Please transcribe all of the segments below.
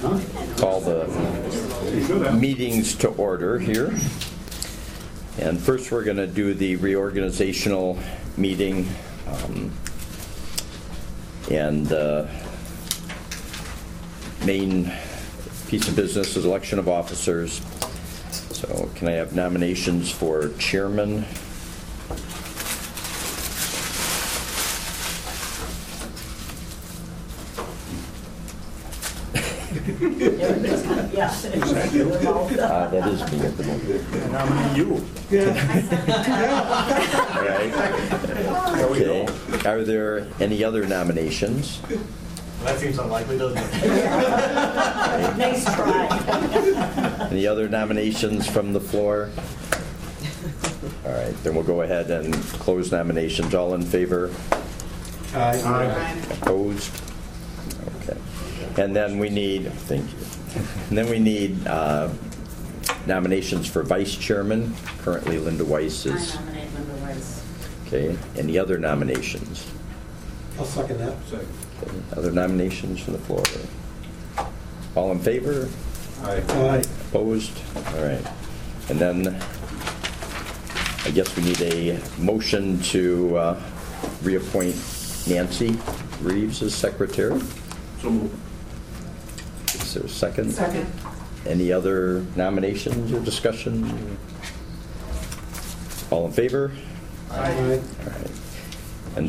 call the meetings to order here. And first we're going to do the reorganizational meeting. And the main piece of business is election of officers. So can I have nominations for chairman? That is me at the moment. I nominate you. All right. Okay. Are there any other nominations? That seems unlikely, doesn't it? Nice try. Any other nominations from the floor? All right, then we'll go ahead and close nominations. All in favor? Aye. Opposed? Okay. And then we need, thank you. And then we need nominations for vice chairman. Currently, Linda Weiss is. I nominate Linda Weiss. Okay. Any other nominations? I'll second that. Okay. Other nominations from the floor? All in favor? Aye. Opposed? All right. And then I guess we need a motion to reappoint Nancy Reeves as secretary. So moved. Is there a second? Second. Any other nominations or discussion? All in favor? Aye. All right. And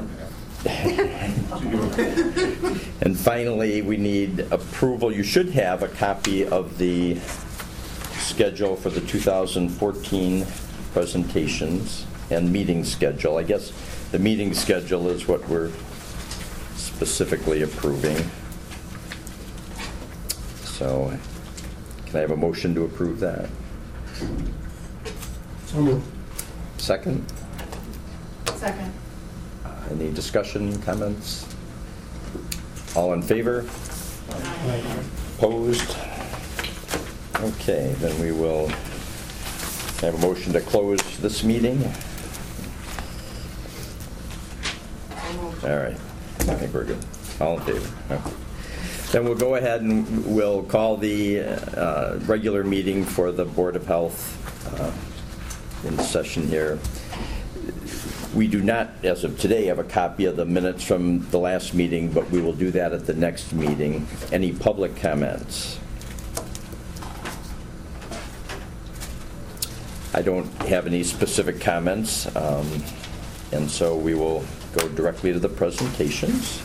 and finally, we need approval. You should have a copy of the schedule for the 2014 presentations and meeting schedule. I guess the meeting schedule is what we're specifically approving. So, can I have a motion to approve that? So moved. Second? Second. Any discussion, comments? All in favor? Aye. Opposed? Okay, then we will have a motion to close this meeting. All right, I think we're good. All in favor? Okay. Then we'll go ahead and we'll call the regular meeting for the Board of Health in session here. We do not, as of today, have a copy of the minutes from the last meeting, but we will do that at the next meeting. Any public comments? I don't have any specific comments, and so we will go directly to the presentations.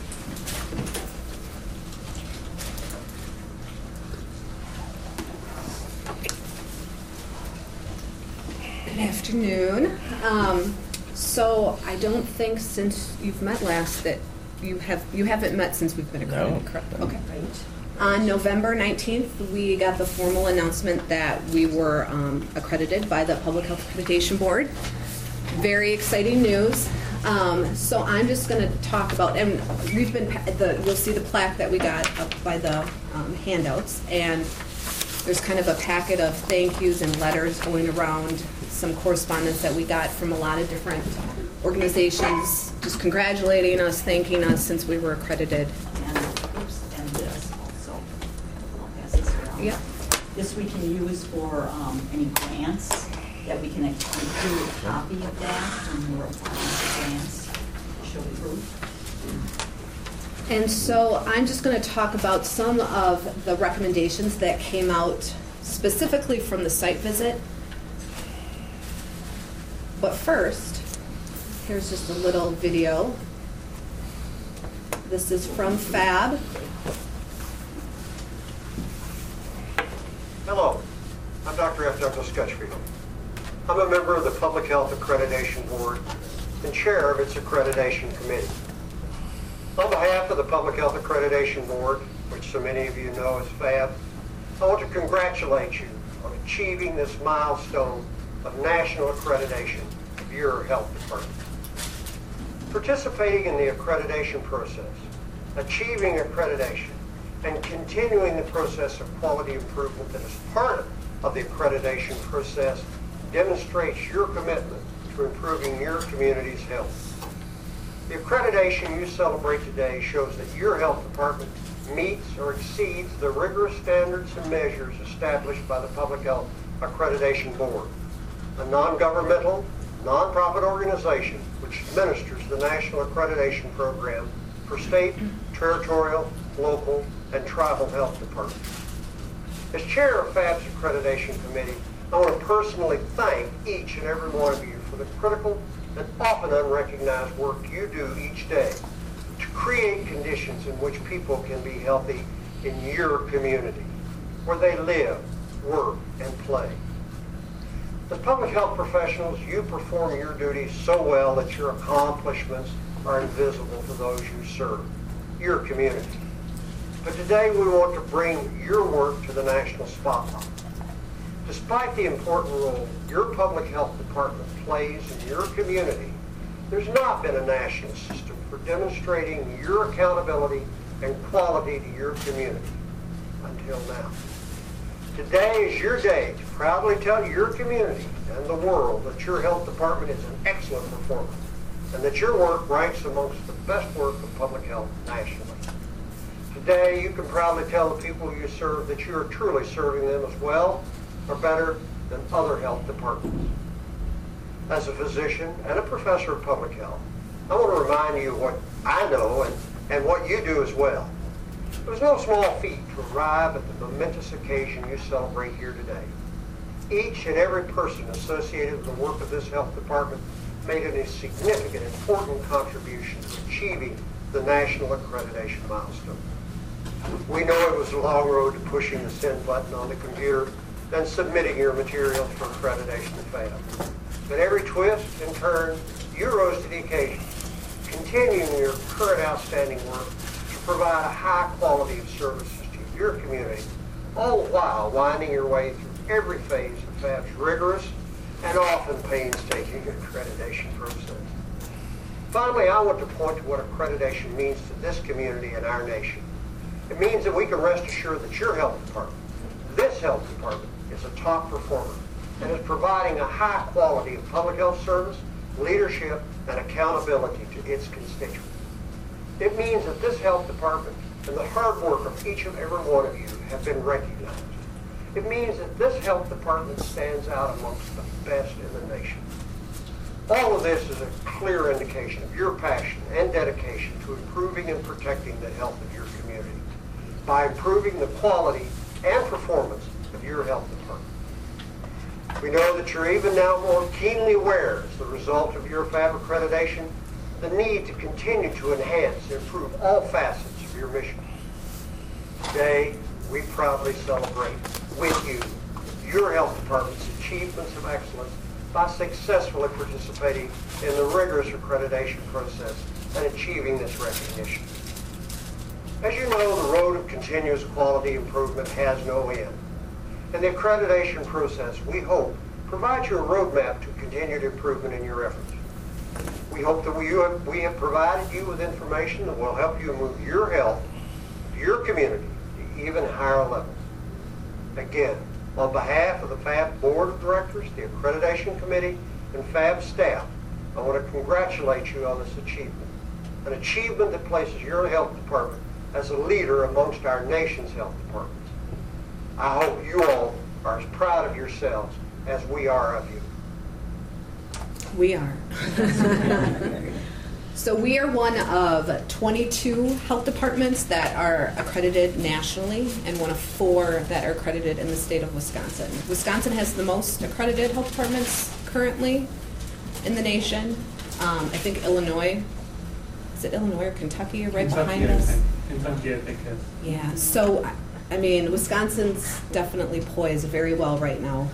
Good afternoon. So I don't think since you've met last that you haven't met since we've been accredited, No. correct? Okay. On November 19th, we got the formal announcement that we were accredited by the Public Health Accreditation Board. Very exciting news. So I'm just going to talk about, and we've been, you'll see the plaque that we got up by the handouts, and there's kind of a packet of thank yous and letters going around, some correspondence that we got from a lot of different organizations, just congratulating us, thanking us since we were accredited. And this also. I'll pass this around. Yep. This we can use for any grants that we can include a copy of that when we're applying for grants to show proof. And so I'm just going to talk about some of the recommendations that came out specifically from the site visit. But first, here's just a little video. This is from FAB. Hello, I'm Dr. F. Douglas Scutchfield. I'm a member of the Public Health Accreditation Board and chair of its accreditation committee. On behalf of the Public Health Accreditation Board, which so many of you know as FAB, I want to congratulate you on achieving this milestone of national accreditation of your health department. Participating in the accreditation process, achieving accreditation, and continuing the process of quality improvement that is part of the accreditation process demonstrates your commitment to improving your community's health. The accreditation you celebrate today shows that your health department meets or exceeds the rigorous standards and measures established by the Public Health Accreditation Board, a non-governmental, non-profit organization which administers the National Accreditation Program for state, territorial, local, and tribal health departments. As chair of FAB's Accreditation Committee, I want to personally thank each and every one of you for the critical and often unrecognized work you do each day to create conditions in which people can be healthy in your community, where they live, work, and play. As public health professionals, you perform your duties so well that your accomplishments are invisible to those you serve, your community. But today we want to bring your work to the national spotlight. Despite the important role your public health department plays in your community, there's not been a national system for demonstrating your accountability and quality to your community until now. Today is your day to proudly tell your community and the world that your health department is an excellent performer and that your work ranks amongst the best work of public health nationally. Today, you can proudly tell the people you serve that you are truly serving them as well or better than other health departments. As a physician and a professor of public health, I want to remind you what I know and what you do as well. It was no small feat to arrive at the momentous occasion you celebrate here today. Each and every person associated with the work of this health department made a significant, important contribution to achieving the national accreditation milestone. We know it was a long road to pushing the send button on the computer and submitting your materials for accreditation to FAB. But every twist and turn, you rose to the occasion, continuing your current outstanding work to provide a high quality of services to your community, all the while winding your way through every phase of FAB's rigorous and often painstaking accreditation process. Finally, I want to point to what accreditation means to this community and our nation. It means that we can rest assured that your health department, this health department, is a top performer and is providing a high quality of public health service, leadership, and accountability to its constituents. It means that this health department and the hard work of each and every one of you have been recognized. It means that this health department stands out amongst the best in the nation. All of this is a clear indication of your passion and dedication to improving and protecting the health of your community by improving the quality and performance of your health department. We know that you're even now more keenly aware, as the result of your FAB accreditation, the need to continue to enhance and improve all facets of your mission. Today, we proudly celebrate with you your health department's achievements of excellence by successfully participating in the rigorous accreditation process and achieving this recognition. As you know, the road of continuous quality improvement has no end. And the accreditation process, we hope, provides you a roadmap to continued improvement in your efforts. We hope that we have provided you with information that will help you move your health, your community, to even higher levels. Again, on behalf of the FAB Board of Directors, the Accreditation Committee, and FAB staff, I want to congratulate you on this achievement, an achievement that places your health department as a leader amongst our nation's health departments. I hope you all are as proud of yourselves as we are of you. We are. So we are one of 22 health departments that are accredited nationally and one of 4 that are accredited in the state of Wisconsin. Wisconsin has the most accredited health departments currently in the nation. I think Illinois, is it Illinois or Kentucky are right behind us? Kentucky, I think. Yeah, so, I mean, Wisconsin's definitely poised very well right now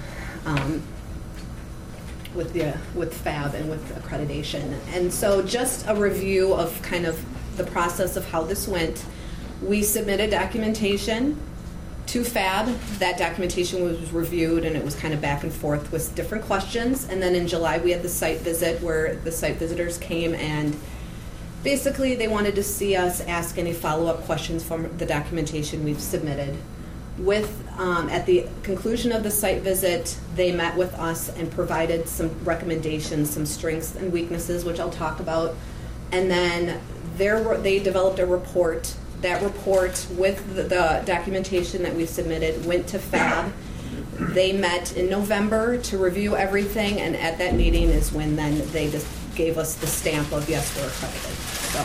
with FAB and with accreditation. And so just a review of kind of the process of how this went. We submitted documentation to FAB. That documentation was reviewed and it was kind of back and forth with different questions. And then in July we had the site visit where the site visitors came and basically they wanted to see us ask any follow-up questions from the documentation we've submitted. At the conclusion of the site visit, they met with us and provided some recommendations, some strengths and weaknesses, which I'll talk about. And then they developed a report That report with the documentation that we submitted went to FAB. They met in November to review everything, and at that meeting is when then they just gave us the stamp of yes, we're accredited.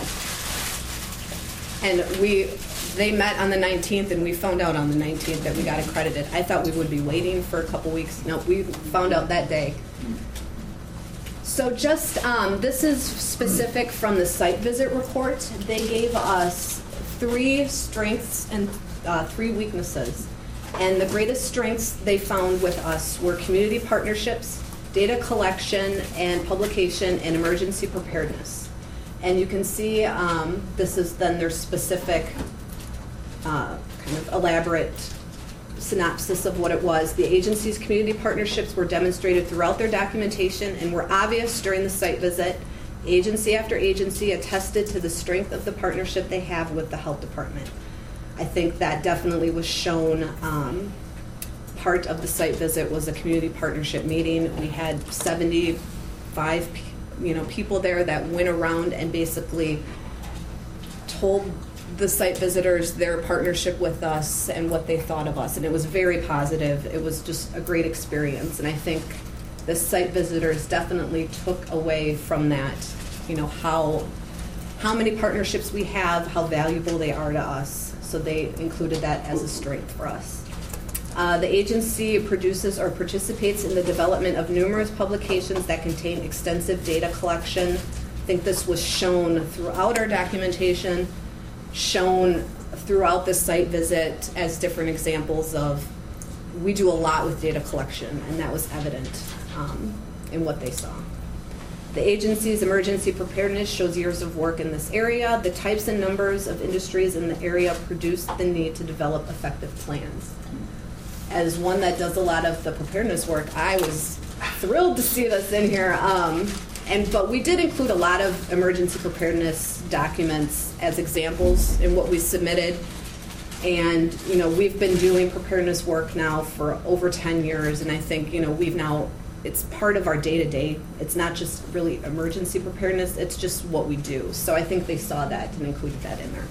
So, and they met on the 19th, and we found out on the 19th that we got accredited. I thought we would be waiting for a couple weeks. No, we found out that day. So just, this is specific from the site visit report. They gave us 3 strengths and 3 weaknesses. And the greatest strengths they found with us were community partnerships, data collection and publication, and emergency preparedness. And you can see this is then their specific kind of elaborate synopsis of what it was. The agency's community partnerships were demonstrated throughout their documentation and were obvious during the site visit. Agency after agency attested to the strength of the partnership they have with the health department. I think that definitely was shown. Part of the site visit was a community partnership meeting. We had 75 people there that went around and basically told the site visitors their partnership with us and what they thought of us, and it was very positive. It was just a great experience, and I think the site visitors definitely took away from that, how many partnerships we have, how valuable they are to us. So they included that as a strength for us. The agency produces or participates in the development of numerous publications that contain extensive data collection. I think this was shown throughout our documentation, shown throughout the site visit as different examples of, we do a lot with data collection, and that was evident in what they saw. The agency's emergency preparedness shows years of work in this area. The types and numbers of industries in the area produce the need to develop effective plans. As one that does a lot of the preparedness work, I was thrilled to see this in here. But we did include a lot of emergency preparedness documents as examples in what we submitted. And we've been doing preparedness work now for over 10 years, and I think it's part of our day-to-day. It's not just really emergency preparedness, it's just what we do. So I think they saw that and included that in there.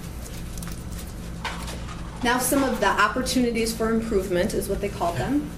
Now, some of the opportunities for improvement is what they called them.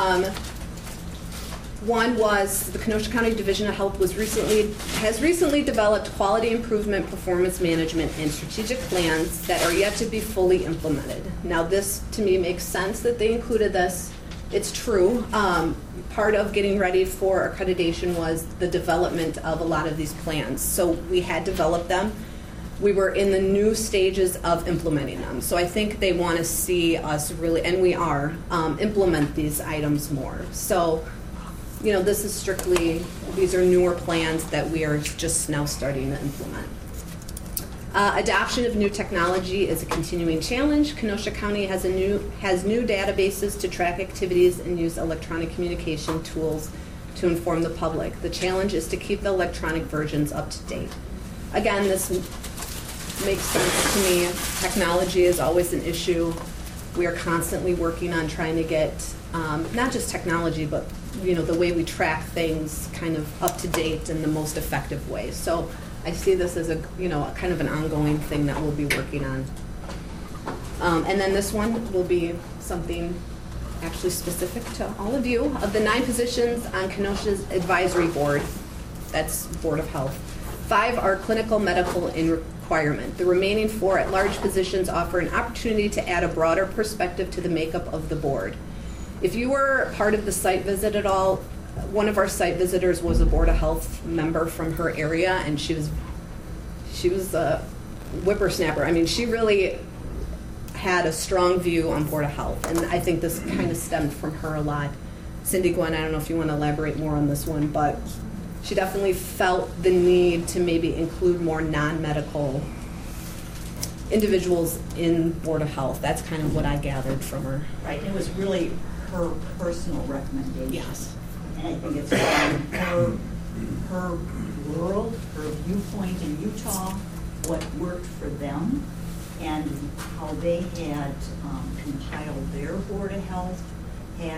One was the Kenosha County Division of Health has recently developed quality improvement, performance management, and strategic plans that are yet to be fully implemented. Now, this to me makes sense that they included this. It's true. Part of getting ready for accreditation was the development of a lot of these plans. So we had developed them. We were in the new stages of implementing them. So I think they want to see us really, and we are, implement these items more. So, this is strictly, these are newer plans that we are just now starting to implement. Adoption of new technology is a continuing challenge. Kenosha County has new databases to track activities and use electronic communication tools to inform the public. The challenge is to keep the electronic versions up to date. Again, this makes sense to me. Technology is always an issue. We are constantly working on trying to get not just technology, but the way we track things kind of up to date in the most effective way. So I see this as a kind of an ongoing thing that we'll be working on. And then this one will be something actually specific to all of you. Of the 9 positions on Kenosha's advisory board, that's Board of Health, 5 are clinical, medical, and requirement. The remaining 4 at-large positions offer an opportunity to add a broader perspective to the makeup of the board. If you were part of the site visit at all, one of our site visitors was a Board of Health member from her area, and she was a whippersnapper. I mean, she really had a strong view on Board of Health, and I think this kind of stemmed from her a lot. Cindy Gwen, I don't know if you want to elaborate more on this one, but she definitely felt the need to maybe include more non-medical individuals in Board of Health. That's kind of what I gathered from her. Right, it was really her personal recommendation. Yes. And I think it's from her world, her viewpoint in Utah, what worked for them, and how they had compiled their Board of Health, had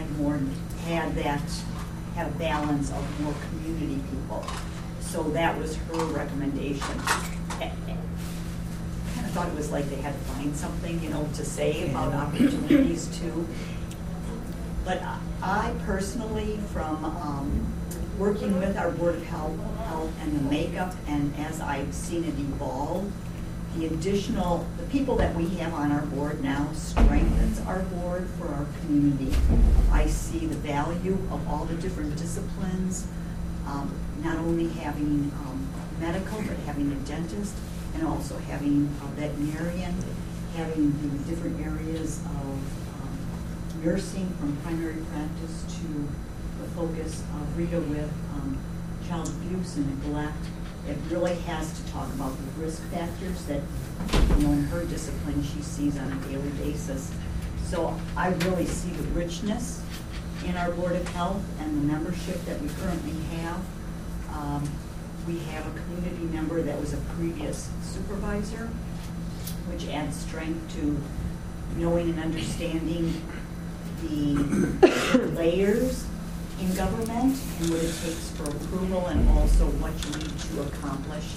a balance of more community people. So that was her recommendation. Kind of thought it was like they had to find something, to say about opportunities too. But I personally, from working with our Board of Health and the makeup, and as I've seen it evolve, the people that we have on our board now strengthens our board for our community. I see the value of all the different disciplines, not only having medical, but having a dentist, and also having a veterinarian, having the different areas of nursing from primary practice to the focus of Rita with child abuse and neglect. It really has to talk about the risk factors that, in her discipline she sees on a daily basis. So I really see the richness in our Board of Health and the membership that we currently have. We have a community member that was a previous supervisor, which adds strength to knowing and understanding the layers in government and what it takes for approval, and also what you need to accomplish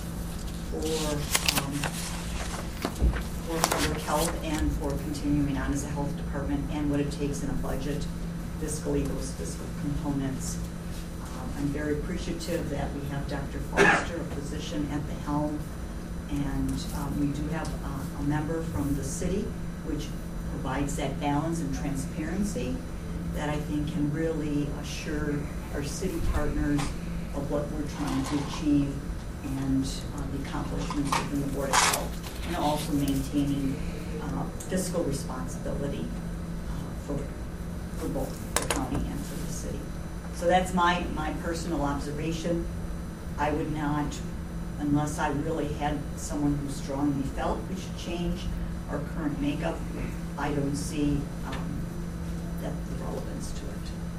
for public health and for continuing on as a health department, and what it takes in a budget, fiscally, those fiscal components. I'm very appreciative that we have Dr. Foster, a physician at the helm, and we do have a member from the city, which provides that balance and transparency that I think can really assure our city partners of what we're trying to achieve and the accomplishments within the Board of Health, and also maintaining fiscal responsibility for both the county and for the city. So that's my personal observation. I would not, unless I really had someone who strongly felt we should change our current makeup, I don't see that the relevance to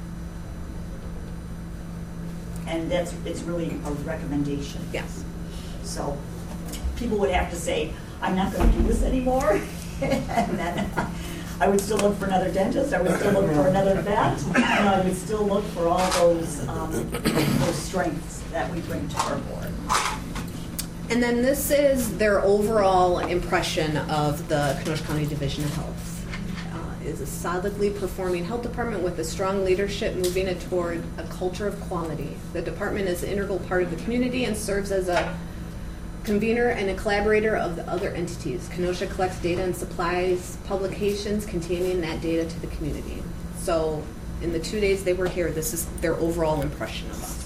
it. And it's really a recommendation. Yes. So people would have to say, I'm not going to do this anymore. And then I would still look for another dentist, I would still look for another vet, and I would still look for all those strengths that we bring to our board. And then this is their overall impression of the Kenosha County Division of Health. Is a solidly performing health department with a strong leadership moving it toward a culture of quality. The department is an integral part of the community and serves as a convener and a collaborator of the other entities. Kenosha collects data and supplies publications containing that data to the community. So in the 2 days they were here, this is their overall impression of us.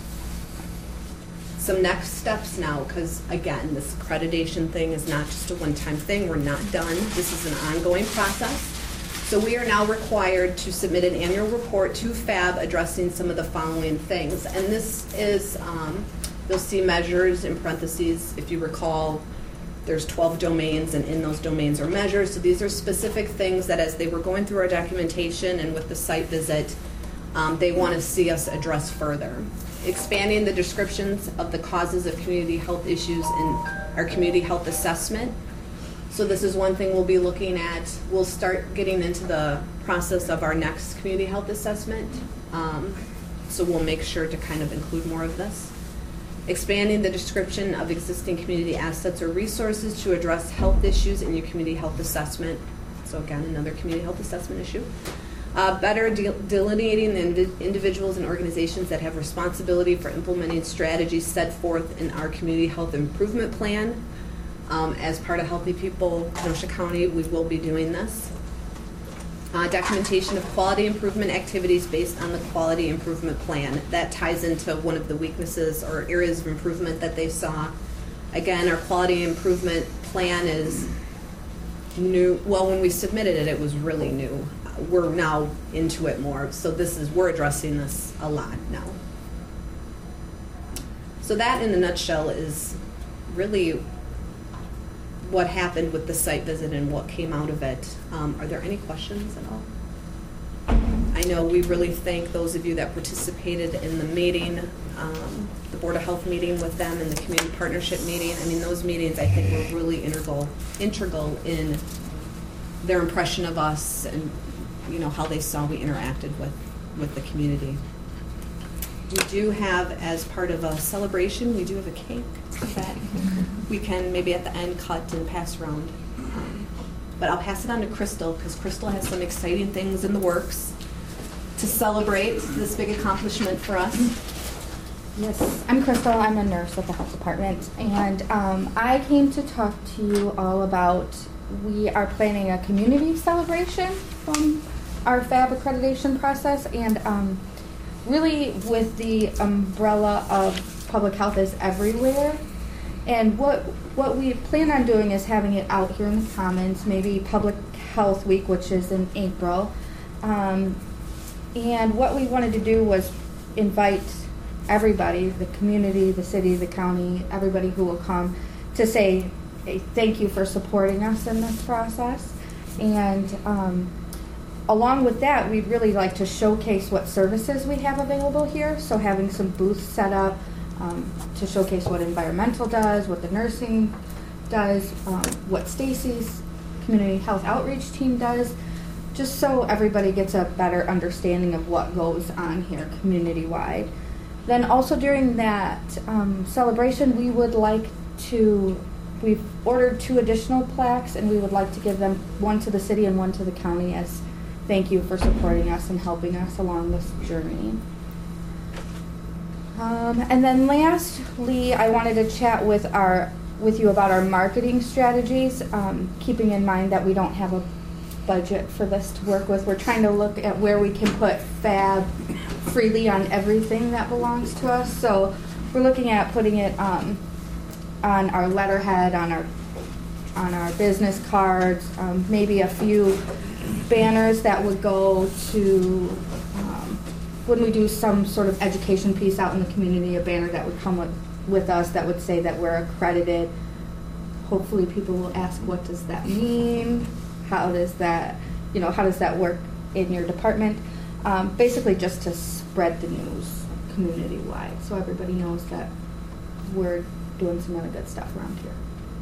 Some next steps now, because again, this accreditation thing is not just a one-time thing. We're not done. This is an ongoing process. So we are now required to submit an annual report to FAB addressing some of the following things. And this is, you'll see measures in parentheses. If you recall, there's 12 domains, and in those domains are measures. So these are specific things that as they were going through our documentation and with the site visit, they want to see us address further. Expanding the descriptions of the causes of community health issues in our community health assessment. So this is one thing we'll be looking at. We'll start getting into the process of our next community health assessment. So we'll make sure to kind of include more of this. Expanding the description of existing community assets or resources to address health issues in your community health assessment. So again, another community health assessment issue. Better delineating the individuals and organizations that have responsibility for implementing strategies set forth in our community health improvement plan. As part of Healthy People Kenosha County, we will be doing this. Documentation of quality improvement activities based on the quality improvement plan. That ties into one of the weaknesses or areas of improvement that they saw. Again, our quality improvement plan is new. Well, when we submitted it, it was really new. We're now into it more. So we're addressing this a lot now. So that in a nutshell is really what happened with the site visit and what came out of it. Are there any questions at all? I know we really thank those of you that participated in the meeting, the Board of Health meeting with them and the community partnership meeting. I mean, those meetings I think were really integral in their impression of us and how they saw we interacted with the community. We do have, as part of a celebration, we do have a cake that we can maybe at the end cut and pass around. But I'll pass it on to Crystal, because Crystal has some exciting things in the works to celebrate this big accomplishment for us. Yes, I'm Crystal. I'm a nurse at the health department, and I came to talk to you all about, we are planning a community celebration from our FAB accreditation process, and really with the umbrella of public health is everywhere. And what we plan on doing is having it out here in the Commons, maybe Public Health Week, which is in April. And what we wanted to do was invite everybody, the community, the city, the county, everybody who will come, to say, hey, thank you for supporting us in this process. And along with that, we'd really like to showcase what services we have available here. So having some booths set up to showcase what environmental does, what the nursing does, what Stacy's community health outreach team does, just so everybody gets a better understanding of what goes on here community-wide. Then also during that celebration, we would like to, we've ordered 2 additional plaques, and we would like to give them, one to the city and one to the county, as thank you for supporting us and helping us along this journey. And then lastly, I wanted to chat with you about our marketing strategies, keeping in mind that we don't have a budget for this to work with. We're trying to look at where we can put FAB freely on everything that belongs to us. So we're looking at putting it on our letterhead, on our business cards, maybe a few banners that would go to, when we do some sort of education piece out in the community, a banner that would come with us that would say that we're accredited. Hopefully people will ask, what does that mean? How does that, how does that work in your department? Basically just to spread the news community-wide, so everybody knows that we're doing some really good stuff around here.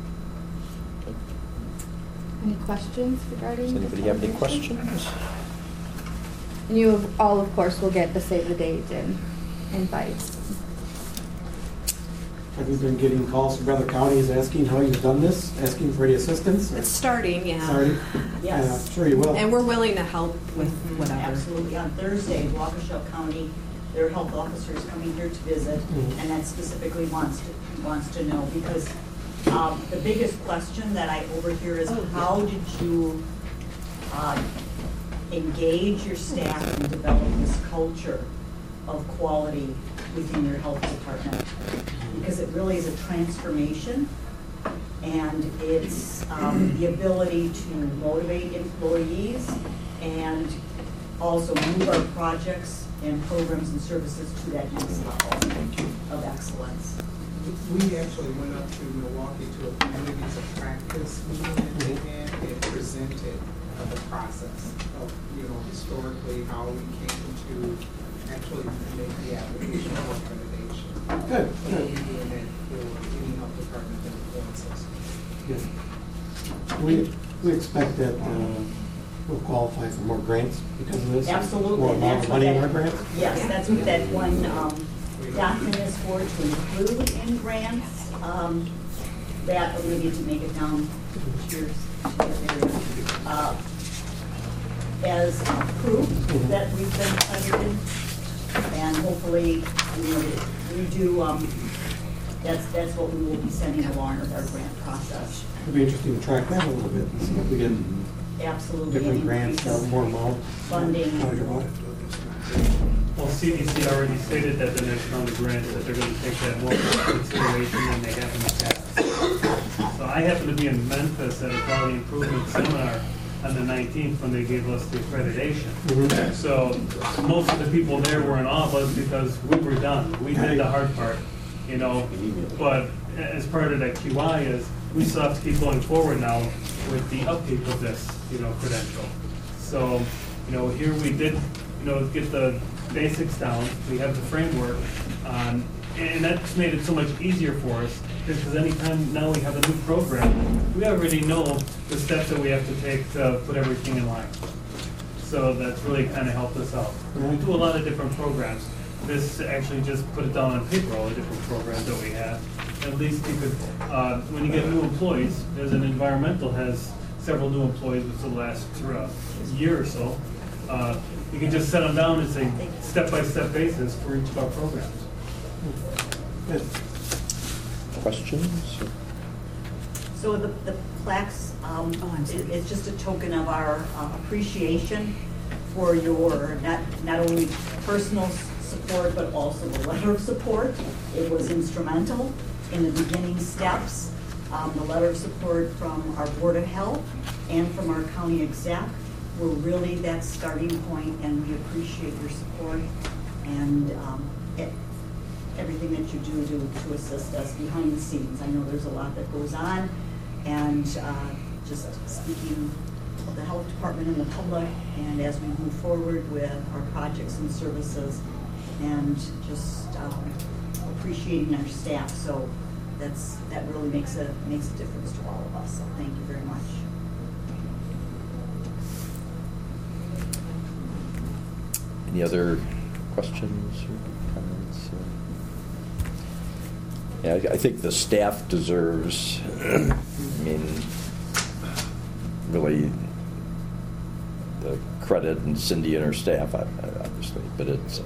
Any questions regarding? Does anybody have any questions? And you all, of course, will get the save the date and invites. Have you been getting calls from other counties asking how you've done this, asking for any assistance? It's starting, yeah. Sorry? Yes. Sure you will. And we're willing to help with whatever. Absolutely. On Thursday, Waukesha County, their health officer is coming here to visit, and that specifically wants to know, because the biggest question that I overhear is, how did you engage your staff and develop this culture of quality within your health department? Because it really is a transformation, and it's the ability to motivate employees and also move our projects and programs and services to that next level of excellence. We actually went up to Milwaukee to a communities of practice meeting and presented the process of, historically how we came to actually make the application for accreditation. Good. So we're doing that for any health department that wants us. Good. We expect that we'll qualify for more grants because of this? Absolutely. More That's what money in that- our grants? Yes, that's what that one document is for, to include in grants. That, we need to make it down. Cheers. As proof that we've been accredited, and hopefully, we do. That's what we will be sending along with our grant process. It'd be interesting to track that a little bit and see if we get Absolutely. different an grants, increase of more amount. funding. How you want it. Well, CDC already stated that the next round of grants, that they're going to take that more into consideration than they have in the past. So I happen to be in Memphis at a quality improvement seminar on the 19th when they gave us the accreditation. So most of the people there were in awe of us because we were done. We did the hard part, But as part of that QI is, we still have to keep going forward now with the upkeep of this, credential. So, here we did, get the basics down. We have the framework, and that's made it so much easier for us because anytime now we have a new program, we already know the steps that we have to take to put everything in line. So that's really kind of helped us out. We do a lot of different programs. This actually just put it down on paper, all the different programs that we have. at least you could, when you get new employees, as an environmental has several new employees within the last year or so, you can just set them down and say step-by-step basis for each of our programs. Good. Questions? So the plaques, it's just a token of our appreciation for your not only personal support, but also the letter of support. It was instrumental in the beginning steps. The letter of support from our Board of Health and from our county exec were really that starting point, and we appreciate your support and everything that you do to assist us behind the scenes. I know there's a lot that goes on, and just speaking of the health department and the public, and as we move forward with our projects and services, and just appreciating our staff. So that really makes a difference to all of us. So thank you very much. Any other questions or comments? Yeah, I think the staff deserves, I mean, really the credit, and Cindy and her staff, obviously, but it's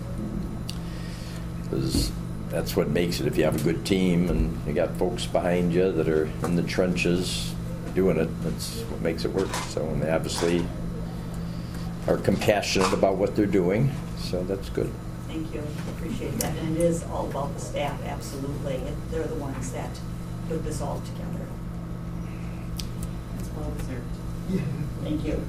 that's what makes it. If you have a good team and you got folks behind you that are in the trenches doing it, that's what makes it work. So, and they obviously are compassionate about what they're doing, so that's good. Thank you. Appreciate that. And it is all about the staff, absolutely. They're the ones that put this all together. It's well deserved. Thank you.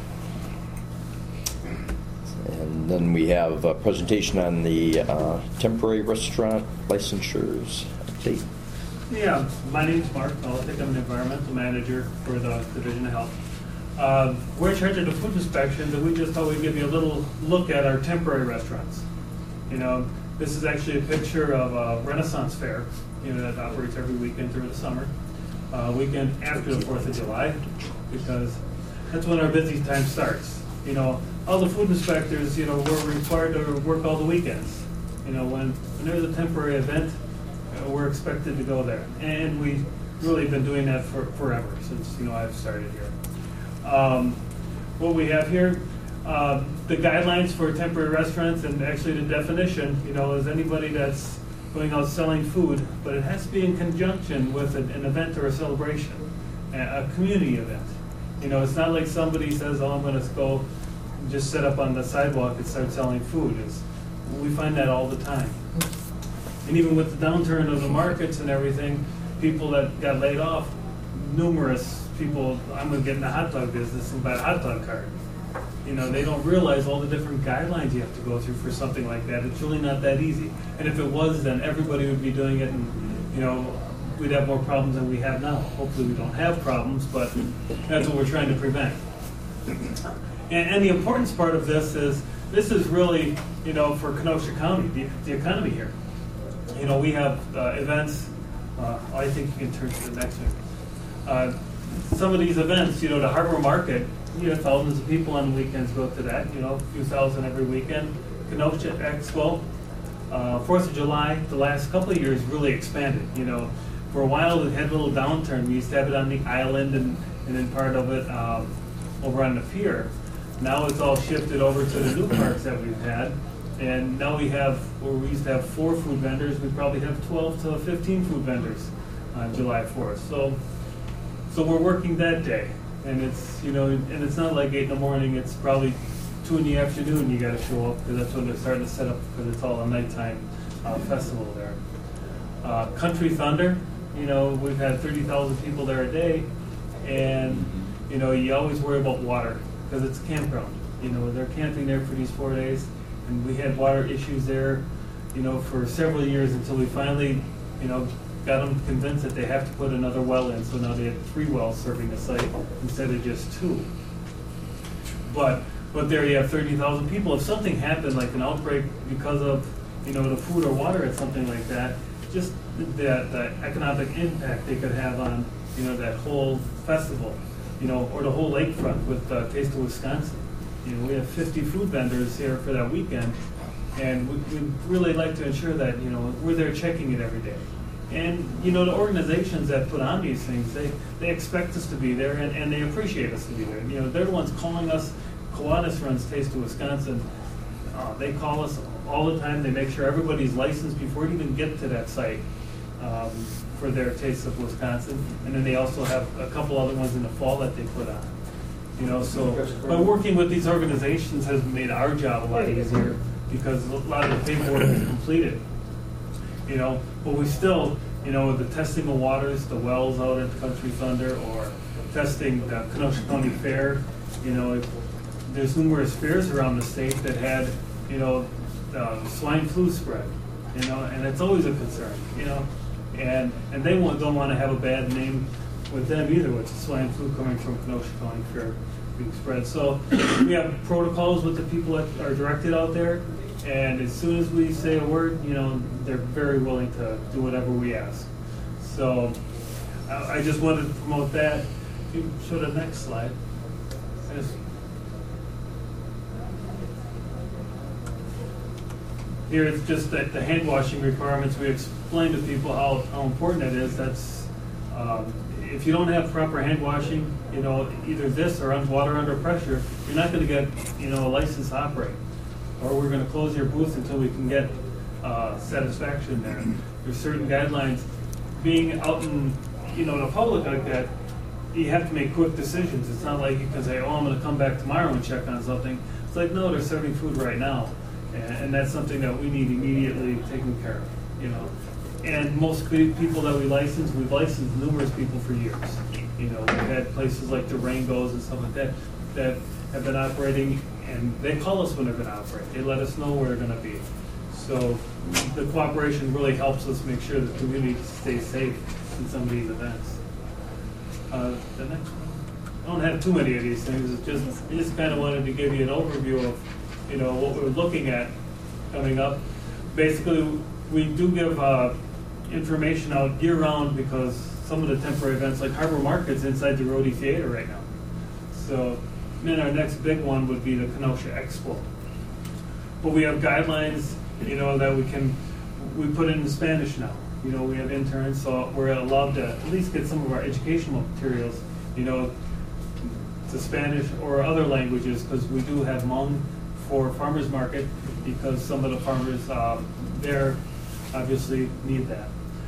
And then we have a presentation on the temporary restaurant licensures update. Yeah, my name's Mark Melitik. I'm an environmental manager for the Division of Health. We're in charge of the food inspections, and we just thought we'd give you a little look at our temporary restaurants. You know, this is actually a picture of a Renaissance Fair, you know, that operates every weekend through the summer. Weekend after the 4th of July, because that's when our busy time starts. You know, all the food inspectors, you know, we're required to work all the weekends. You know, when there's a temporary event, we're expected to go there. And we've really been doing that for forever, since, you know, I've started here. What we have here, the guidelines for temporary restaurants, and actually the definition, you know, is anybody that's going out selling food, but it has to be in conjunction with an event or a celebration, a community event. You know, it's not like somebody says, oh, I'm going to go just sit up on the sidewalk and start selling food. We find that all the time. And even with the downturn of the markets and everything, people that got laid off, numerous people, I'm going to get in the hot dog business and buy a hot dog cart. You know, they don't realize all the different guidelines you have to go through for something like that. It's really not that easy. And if it was, then everybody would be doing it, and, you know, we'd have more problems than we have now. Hopefully we don't have problems, but that's what we're trying to prevent. And the importance part of this is really, you know, for Kenosha County, the economy here. You know, we have events. I think you can turn to the next one. Some of these events, you know, the Harbor Market, you know, thousands of people on the weekends go to that, you know, a few thousand every weekend. Kenosha Expo, 4th of July, the last couple of years really expanded, you know. For a while, it had a little downturn. We used to have it on the island and then part of it over on the pier. Now it's all shifted over to the new parks that we've had. And now we have, where we used to have 4 food vendors, we probably have 12 to 15 food vendors on July 4th. So we're working that day. And it's, you know, and it's not like 8 in the morning, it's probably 2 in the afternoon you gotta show up, because that's when they're starting to set up, because it's all a nighttime festival there. Country Thunder, you know, we've had 30,000 people there a day, and, you know, you always worry about water, because it's a campground. You know, they're camping there for these 4 days, and we had water issues there, you know, for several years, until we finally, you know, got them convinced that they have to put another well in, so now they have 3 wells serving the site instead of just 2. But there you have 30,000 people. If something happened, like an outbreak because of, you know, the food or water or something like that, just the economic impact they could have on, you know, that whole festival, you know, or the whole lakefront with Taste of Wisconsin. You know, we have 50 food vendors here for that weekend, and we really like to ensure that, you know, we're there checking it every day. And, you know, the organizations that put on these things, they expect us to be there, and they appreciate us to be there. You know, they're the ones calling us. Kiwanis runs Taste of Wisconsin. They call us all the time. They make sure everybody's licensed before you even get to that site for their Taste of Wisconsin. And then they also have a couple other ones in the fall that they put on. You know, so by working with these organizations has made our job a lot easier because a lot of the paperwork is completed. You know, but we still, you know, the testing of waters, the wells out at Country Thunder, or testing the Kenosha County Fair. You know, there's numerous fairs around the state that had, you know, swine flu spread. You know, and it's always a concern. You know, and they don't want to have a bad name with them either, with the swine flu coming from Kenosha County Fair being spread. So we have protocols with the people that are directed out there. And as soon as we say a word, you know, they're very willing to do whatever we ask. So I just wanted to promote that. If you show the next slide. Here it's just that the hand washing requirements. We explain to people how important it is. That's if you don't have proper hand washing, you know, either this or water under pressure, you're not going to get, you know, a license to operate. Or we're going to close your booth until we can get satisfaction there. There's certain guidelines. Being out in, you know, the public like that, you have to make quick decisions. It's not like you can say, oh, I'm going to come back tomorrow and check on something. It's like, no, they're serving food right now. And that's something that we need immediately taken care of, you know. And most people that we license, we've licensed numerous people for years. You know, we've had places like Durangos and stuff like that that have been operating, and they call us when they're going to operate. They let us know where they're going to be. So the cooperation really helps us make sure the community stays safe in some of these events. The next one. I don't have too many of these things. I just kind of wanted to give you an overview of, you know, what we're looking at coming up. Basically, we do give information out year-round because some of the temporary events, like Harbor Market's inside the Rhodey Theater right now. So then our next big one would be the Kenosha Expo. But we have guidelines, you know, that we put in Spanish now. You know, we have interns, so we're allowed to at least get some of our educational materials, you know, to Spanish or other languages, because we do have Hmong for farmers market, because some of the farmers there obviously need that.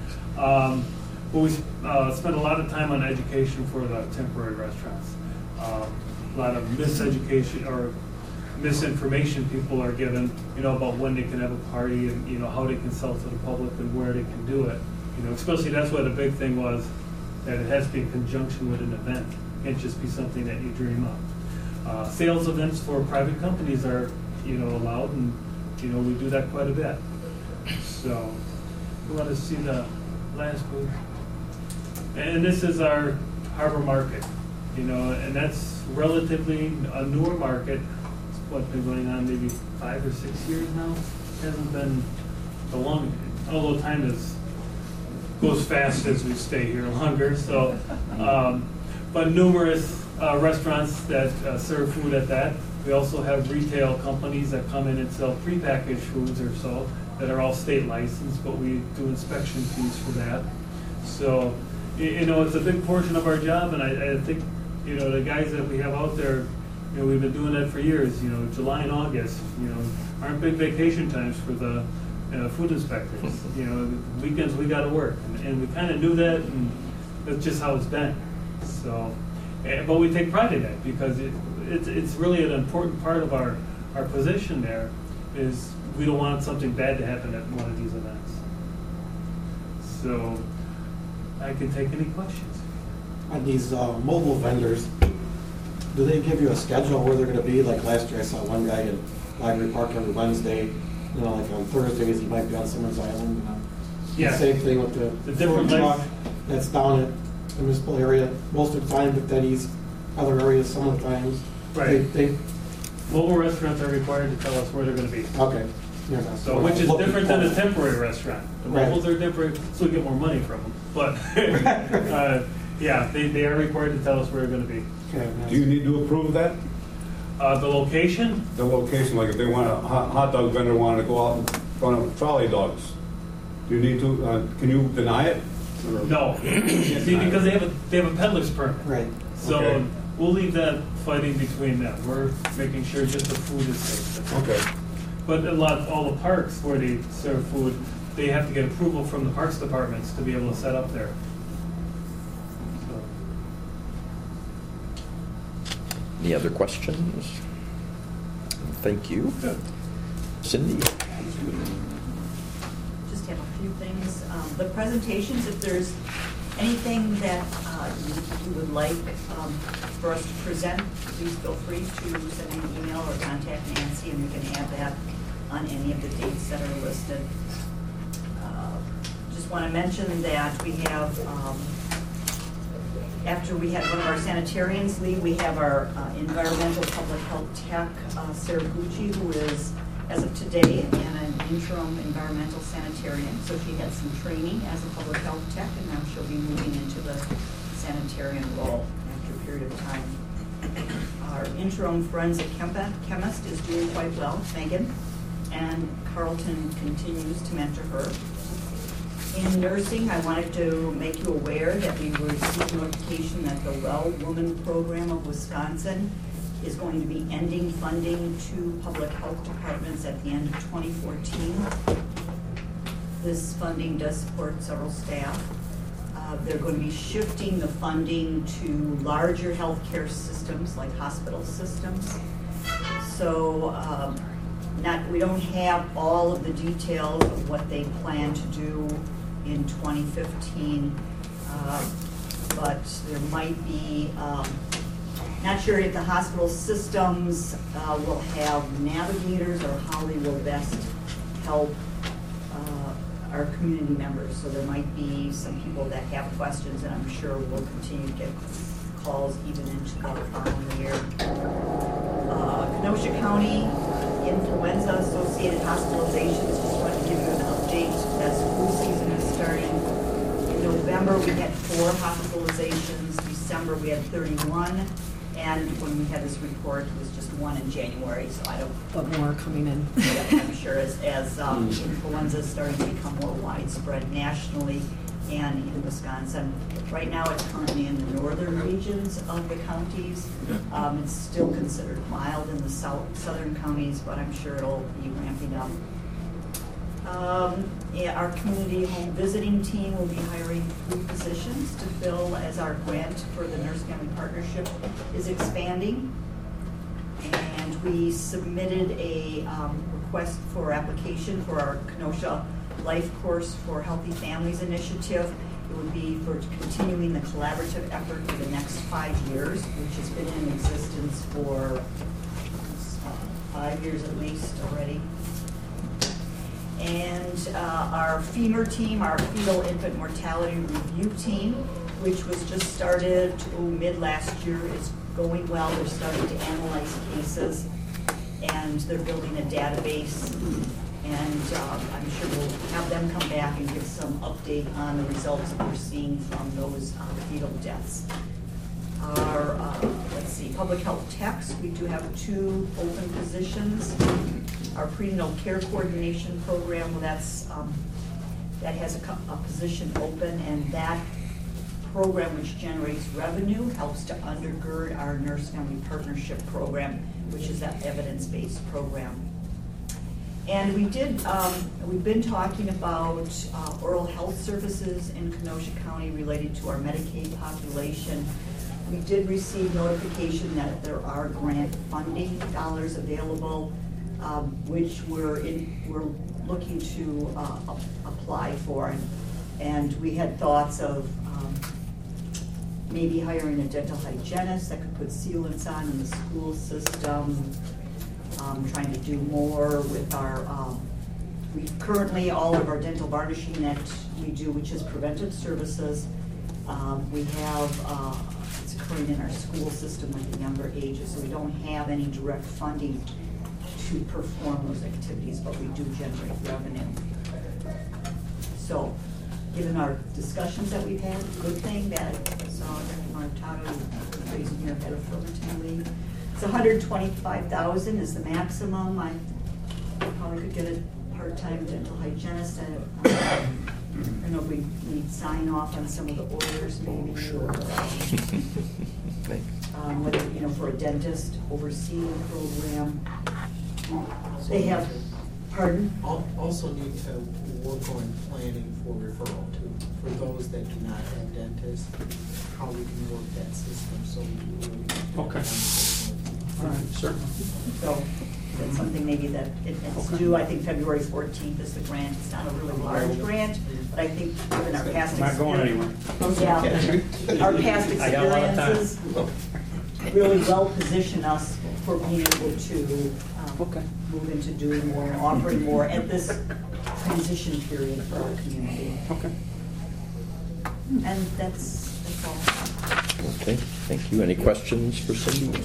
But we spend a lot of time on education for the temporary restaurants. A lot of miseducation or misinformation people are given, you know, about when they can have a party and, you know, how they can sell to the public and where they can do it. You know, especially that's why the big thing was that it has to be in conjunction with an event. It can't just be something that you dream up. Sales events for private companies are, you know, allowed, and, you know, we do that quite a bit. So, we want to see the last booth. And this is our Harbor Market, you know, and that's relatively a newer market. It's what, been going on maybe 5 or 6 years now. It hasn't been the long, although time goes fast as we stay here longer. So, but numerous restaurants that serve food at that. We also have retail companies that come in and sell prepackaged foods or so that are all state licensed, but we do inspection fees for that. So, you know, it's a big portion of our job, and I think, you know, the guys that we have out there, you know, we've been doing that for years. You know, July and August, you know, aren't big vacation times for the food inspectors. You know, weekends we got to work, and we kind of knew that, and that's just how it's been. So, but we take pride in that because it's really an important part of our position there. Is we don't want something bad to happen at one of these events. So I can take any questions. On these mobile vendors, do they give you a schedule where they're going to be? Like last year I saw one guy in Library Park every Wednesday. You know, like on Thursdays he might be on Simmons Island. Yeah. Same thing with the different truck that's down at the municipal area most of the time, but then he's other areas some of the times. Right. They Mobile restaurants are required to tell us where they're going to be. okay. Yeah, So, which is different than a temporary restaurant. The mobiles are different, so we get more money from them. But, yeah, they are required to tell us where they're going to be. Okay, Do you need to approve that? The location? The location, like if they want a hot dog vendor wanted to go out and run trolley dogs. Do you need to, can you deny it? Or- No, see, because they have a peddler's permit. Right. So Okay. we'll leave that fighting between them. We're making sure just the food is safe. Okay. But all the parks where they serve food, they have to get approval from the parks departments to be able to set up there. So, Any other questions? Thank you. Cindy? Just have a few things. The presentations, if there's anything that you would like for us to present, please feel free to send an email or contact Nancy, and we can add that on any of the dates that are listed. Just want to mention that we have, after we had one of our sanitarians leave, we have our environmental public health tech, Sarah Gucci, who is, as of today, an interim environmental sanitarian. So she had some training as a public health tech, and now she'll be moving into the sanitarian role after a period of time. Our interim forensic chemist is doing quite well, Megan, and Carlton continues to mentor her. In nursing, I wanted to make you aware that we received notification that the Well Woman Program of Wisconsin is going to be ending funding to public health departments at the end of 2014. This funding does support several staff. They're going to be shifting the funding to larger healthcare systems like hospital systems. So we don't have all of the details of what they plan to do in 2015, but there might be, not sure if the hospital systems will have navigators or how they will best help our community members. So there might be some people that have questions, and I'm sure we'll continue to get calls even into the following year. Kenosha County influenza associated hospitalizations, just wanted to give you an update as flu season is starting. In November we had 4 hospitalizations, December we had 31, and when we had this report it was just 1 in January, so I don't. But more coming in. I'm sure as influenza is starting to become more widespread nationally and in Wisconsin. Right now it's currently in the northern regions of the counties. It's still considered mild in the southern counties, but I'm sure it'll be ramping up. Our community home visiting team will be hiring 3 positions to fill as our grant for the Nurse Family Partnership is expanding. And we submitted a request for application for our Kenosha Life Course for Healthy Families initiative. It would be for continuing the collaborative effort for the next 5 years, which has been in existence for 5 years at least already. And our FEMUR team, our Fetal Infant Mortality Review team, which was just started mid last year, is going well. They're starting to analyze cases, and they're building a database. And I'm sure we'll have them come back and give some update on the results that we're seeing from those fetal deaths. Our, public health techs, we do have 2 open positions. Our prenatal care coordination program, well, that has a position open, and that program, which generates revenue, helps to undergird our Nurse Family Partnership program, which is that evidence-based program. And we've been talking about oral health services in Kenosha County related to our Medicaid population. We did receive notification that there are grant funding dollars available, which we're looking to apply for. And we had thoughts of maybe hiring a dental hygienist that could put sealants on in the school system. Trying to do more with our, we currently, all of our dental varnishing that we do, which is preventive services, we have, it's occurring in our school system with the younger ages, so we don't have any direct funding to perform those activities, but we do generate revenue. So, given our discussions that we've had, good thing, bad, so Dr. Martato raising your head affirmatively. It's $125,000 is the maximum. I probably could get a part-time dental hygienist. I don't know if we need sign off on some of the orders maybe. Oh, sure. Whether, for a dentist overseeing the program. They have, pardon? Also need to work on planning for referral too, for those that do not have dentists, how we can work that system so we really. Okay. All right, certainly. So that's something maybe that it's due, I think February 14th is the grant. It's not a really large grant, but I think given our past Not going anywhere. Yeah, our past I got a lot of time. experiences really well position us for being able to move into doing more and offering more at this transition period for our community. Okay. And that's all. Okay, thank you. Any questions for Cindy?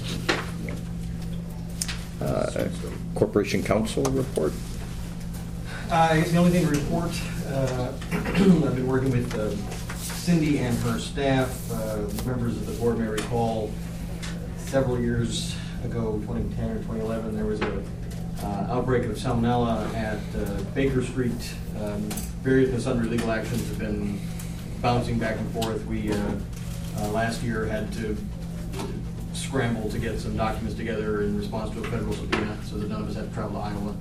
Corporation Council report? The only thing to report, I've been working with Cindy and her staff. Members of the board may recall several years ago, 2010 or 2011, there was a outbreak of salmonella at Baker Street. Various and sundry legal actions have been bouncing back and forth. We last year had to scramble to get some documents together in response to a federal subpoena so that none of us had to travel to Iowa.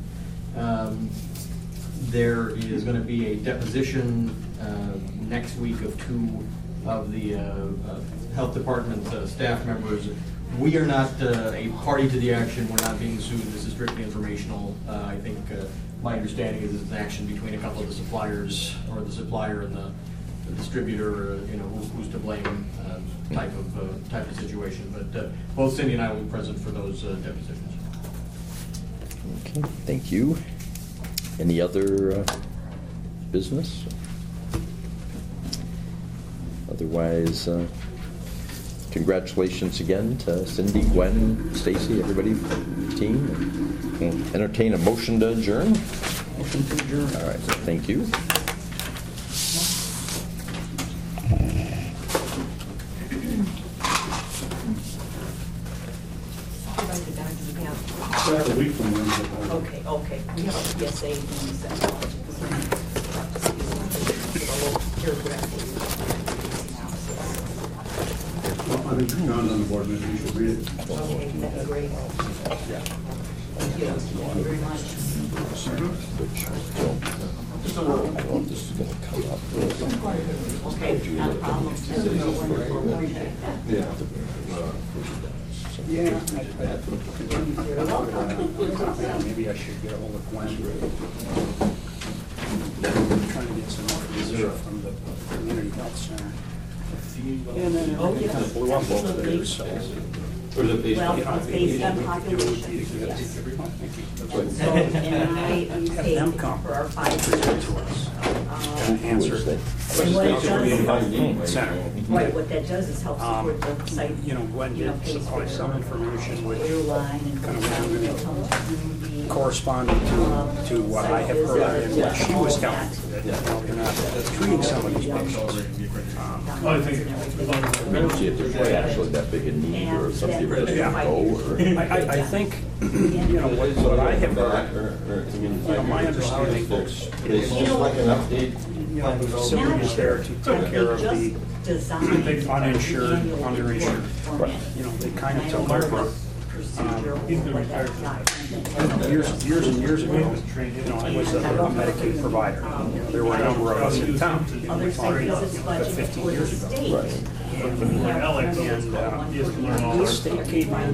There is going to be a deposition next week of two of the health department staff members. We are not a party to the action. We're not being sued. This is strictly informational. I think my understanding is it's an action between a couple of the suppliers, or the supplier and the distributor, who's to blame type of situation. But both Cindy and I will be present for those depositions. Okay, thank you. Any other business? Otherwise, congratulations again to Cindy, Gwen, Stacy, everybody, team. We'll entertain a motion to adjourn. Motion to adjourn. All right, thank you. That's a week from Wednesday. Okay. We have a PSA in the Well, I think John's on the board, maybe you should read it. Okay, that's great. Thank you very much. This is going to come up. Okay, not a problem. Yeah. Maybe I should get a hold of Gwen. Trying to get some more information from the community health center. And then everything kind of blew up over there, so. Well, it's based on population, yes. And so, and I pay for our 5 years. And answer that. And what it does, Center. right, what that does is help support the site. Gwen did pays supply for some information which airline and kind of the corresponded to what I have heard and what she was telling me, that they're not treating some of these patients. I think See if there's actually that big a need, or something that doesn't go, or. I think, what I have heard, my understanding is, It's just like an update. the facility is there to take care of the uninsured, underinsured. They kind of took over. he's been retired. Years and years ago, I was a Medicaid provider. There were a number of us in town, Other site visits budget 50 for the years ago. state. Alex, he has to learn all The our state came in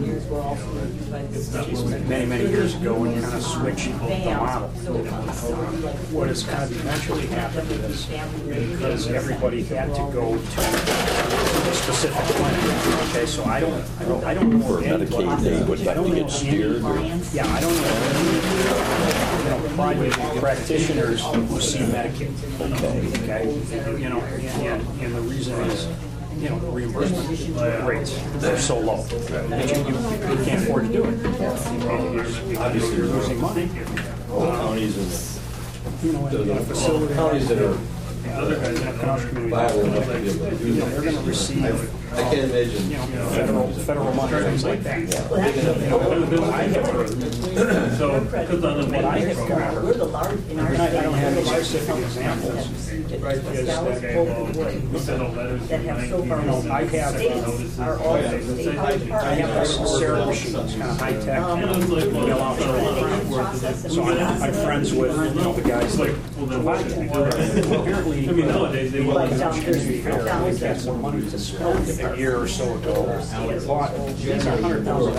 many years ago and kind of switched the model. What has kind of eventually happened is, because everybody had to go to a specific clinic, okay, so I don't know For of anybody. Medicaid, they would have to get steered. Yeah, I don't know any, private practitioners who see Medicaid. Okay, and the reason is, reimbursement rates, they're so low that you can't afford to do it. Because you're losing money. Counties and In a facility. counties that are these other guys have Canal community. community, you know, they're gonna receive, I can't imagine. you know, federal money, things like that. Well, that's what they always What I have heard, So, because on the what I have program, covered, We're the large, in our and state. I don't have we're any the largest specific company examples. that received it. right, yes, Dallas, okay, Bolton, well, Wood, we sent out letters. that have so far No, I have, states are all state health departments. I have this Sarah machine, it's kind of high tech, Um, you know, out there. So I'm friends with, you know, the guys that Well, then why should we do that? apparently, I mean, nowadays, they will. Like down community fair, there's we got more money to spend a year or so ago. I thought, these are $100,000